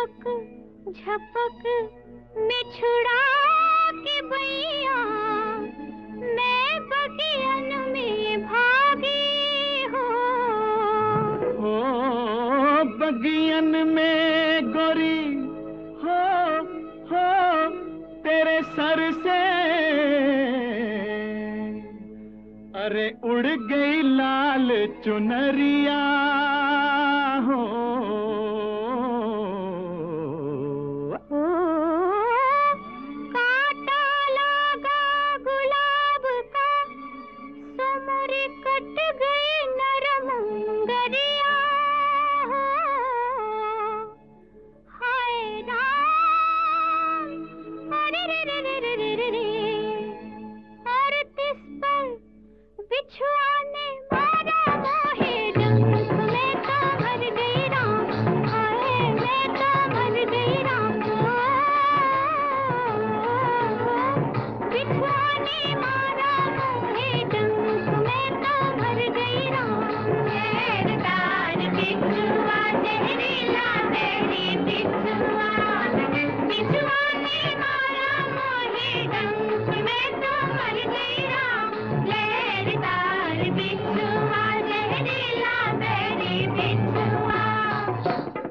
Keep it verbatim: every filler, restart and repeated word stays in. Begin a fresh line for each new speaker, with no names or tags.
झपक झपक में छुड़ा के बैया मैं बगियन में भागी हो।
हो बगियन में गोरी हो हो तेरे सर से अरे उड़ गई लाल चुनरिया हो।
कांटा लगा गुलाब का सुमरी कट गई नरम गरिया हो। हाय राम अरे रे रे रे रे रे रे रे और तिस पर बिछुआ ने मारा मोहे डंक मैं तो मर गई राम। हाय मैं तो मर गई राम। बिछुआ ने मारा मोहे डंक मैं तो मर गई राम। जहरदार बिछुआ जहरीला तेरी बिछुआ बिछुआ ने मारा मोहे डंक मैं तो मर गई राम। लहरदार बिछुआ जहरीला तेरी बिछुआ।